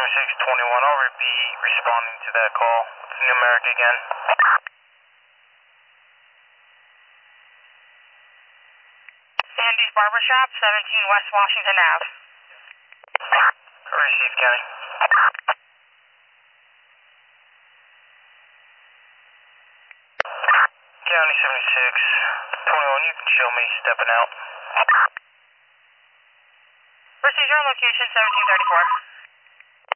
7621, I'll be responding to that call. It's numeric again. Andy's Barbershop, 17 West Washington Ave. Received, County. County 7621, you can show me stepping out. Procedure on location 1734.